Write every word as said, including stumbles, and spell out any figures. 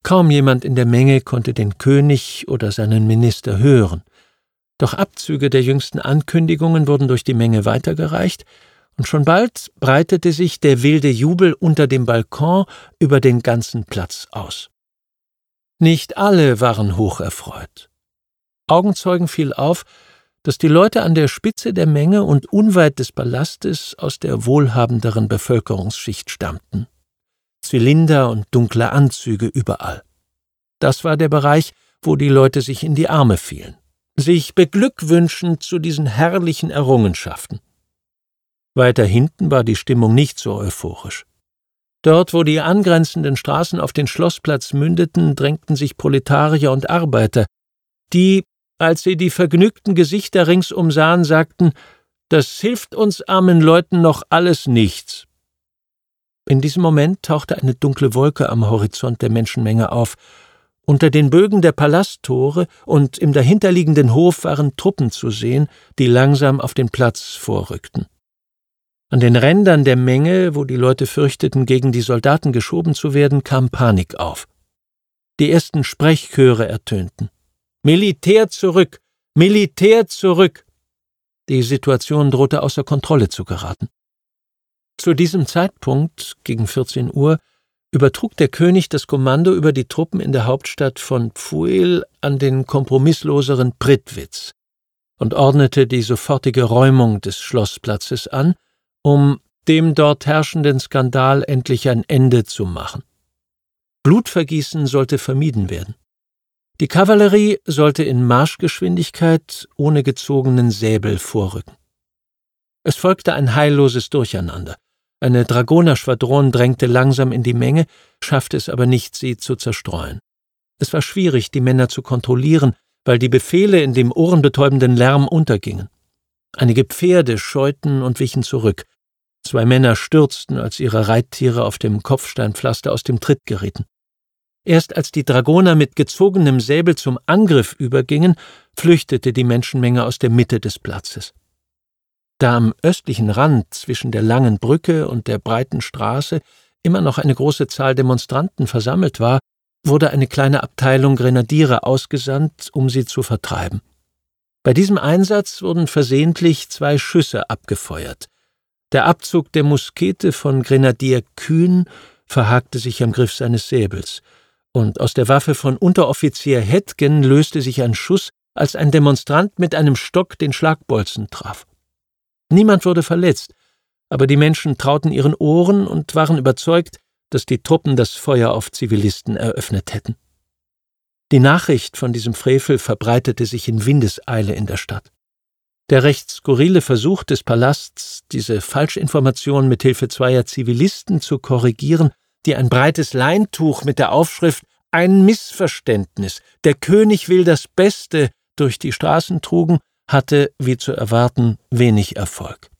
Kaum jemand in der Menge konnte den König oder seinen Minister hören. Doch Abzüge der jüngsten Ankündigungen wurden durch die Menge weitergereicht, und schon bald breitete sich der wilde Jubel unter dem Balkon über den ganzen Platz aus. Nicht alle waren hocherfreut. Augenzeugen fiel auf, dass die Leute an der Spitze der Menge und unweit des Palastes aus der wohlhabenderen Bevölkerungsschicht stammten. Zylinder und dunkle Anzüge überall. Das war der Bereich, wo die Leute sich in die Arme fielen, sich beglückwünschend zu diesen herrlichen Errungenschaften. Weiter hinten war die Stimmung nicht so euphorisch. Dort, wo die angrenzenden Straßen auf den Schlossplatz mündeten, drängten sich Proletarier und Arbeiter, die, als sie die vergnügten Gesichter ringsum sahen, sagten: »Das hilft uns armen Leuten noch alles nichts.« In diesem Moment tauchte eine dunkle Wolke am Horizont der Menschenmenge auf. Unter den Bögen der Palasttore und im dahinterliegenden Hof waren Truppen zu sehen, die langsam auf den Platz vorrückten. An den Rändern der Menge, wo die Leute fürchteten, gegen die Soldaten geschoben zu werden, kam Panik auf. Die ersten Sprechchöre ertönten. »Militär zurück! Militär zurück!« Die Situation drohte außer Kontrolle zu geraten. Zu diesem Zeitpunkt, gegen vierzehn Uhr, übertrug der König das Kommando über die Truppen in der Hauptstadt von Pfuel an den kompromissloseren Prittwitz und ordnete die sofortige Räumung des Schlossplatzes an, um dem dort herrschenden Skandal endlich ein Ende zu machen. Blutvergießen sollte vermieden werden. Die Kavallerie sollte in Marschgeschwindigkeit ohne gezogenen Säbel vorrücken. Es folgte ein heilloses Durcheinander. Eine Dragonerschwadron drängte langsam in die Menge, schaffte es aber nicht, sie zu zerstreuen. Es war schwierig, die Männer zu kontrollieren, weil die Befehle in dem ohrenbetäubenden Lärm untergingen. Einige Pferde scheuten und wichen zurück. Zwei Männer stürzten, als ihre Reittiere auf dem Kopfsteinpflaster aus dem Tritt gerieten. Erst als die Dragoner mit gezogenem Säbel zum Angriff übergingen, flüchtete die Menschenmenge aus der Mitte des Platzes. Da am östlichen Rand zwischen der langen Brücke und der breiten Straße immer noch eine große Zahl Demonstranten versammelt war, wurde eine kleine Abteilung Grenadiere ausgesandt, um sie zu vertreiben. Bei diesem Einsatz wurden versehentlich zwei Schüsse abgefeuert. Der Abzug der Muskete von Grenadier Kühn verhakte sich am Griff seines Säbels, und aus der Waffe von Unteroffizier Hetgen löste sich ein Schuss, als ein Demonstrant mit einem Stock den Schlagbolzen traf. Niemand wurde verletzt, aber die Menschen trauten ihren Ohren und waren überzeugt, dass die Truppen das Feuer auf Zivilisten eröffnet hätten. Die Nachricht von diesem Frevel verbreitete sich in Windeseile in der Stadt. Der recht skurrile Versuch des Palasts, diese Falschinformation mit Hilfe zweier Zivilisten zu korrigieren, die ein breites Leintuch mit der Aufschrift »Ein Missverständnis, der König will das Beste« durch die Straßen trugen, hatte, wie zu erwarten, wenig Erfolg.